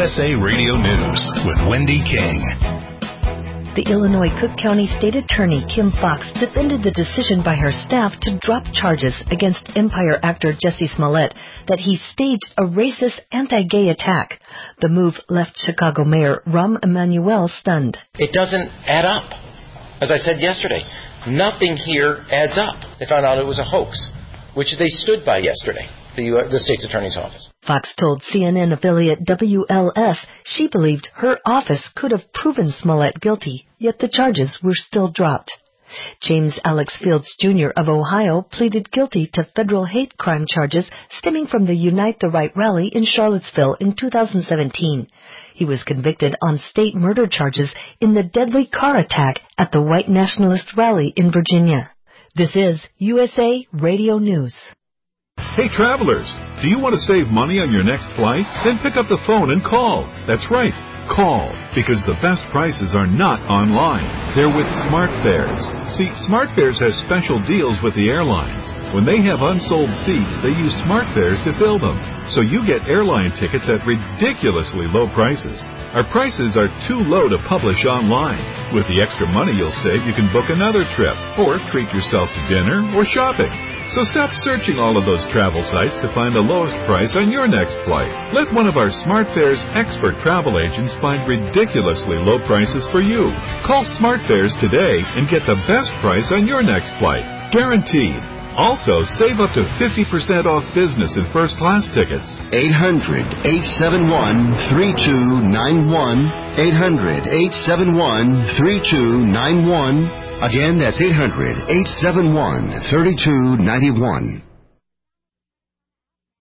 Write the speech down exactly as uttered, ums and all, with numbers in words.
S A Radio News with Wendy King. The Illinois Cook County State Attorney Kim Foxx defended the decision by her staff to drop charges against Empire actor Jussie Smollett that he staged a racist anti-gay attack. The move left Chicago Mayor Rahm Emanuel stunned. It doesn't add up. As I said yesterday, nothing here adds up. They found out it was a hoax, which they stood by yesterday, the, U S, the state's attorney's office. Fox told C N N affiliate W L S she believed her office could have proven Smollett guilty, yet the charges were still dropped. James Alex Fields Junior of Ohio pleaded guilty to federal hate crime charges stemming from the Unite the Right rally in Charlottesville in two thousand seventeen. He was convicted on state murder charges in the deadly car attack at the white nationalist rally in Virginia. This is U S A Radio News. Hey travelers, do you want to save money on your next flight? Then pick up the phone and call. That's right, call, because the best prices are not online. They're with SmartFares. See, SmartFares has special deals with the airlines. When they have unsold seats, they use SmartFares to fill them. So you get airline tickets at ridiculously low prices. Our prices are too low to publish online. With the extra money you'll save, you can book another trip, or treat yourself to dinner or shopping. So stop searching all of those travel sites to find the lowest price on your next flight. Let one of our SmartFares expert travel agents find ridiculously low prices for you. Call SmartFares today and get the best price on your next flight. Guaranteed. Also, save up to fifty percent off business and first class tickets. eight hundred, eight seven one, three two nine one. eight hundred, eight seven one, three two nine one. Again, that's eight hundred, eight seven one, three two nine one.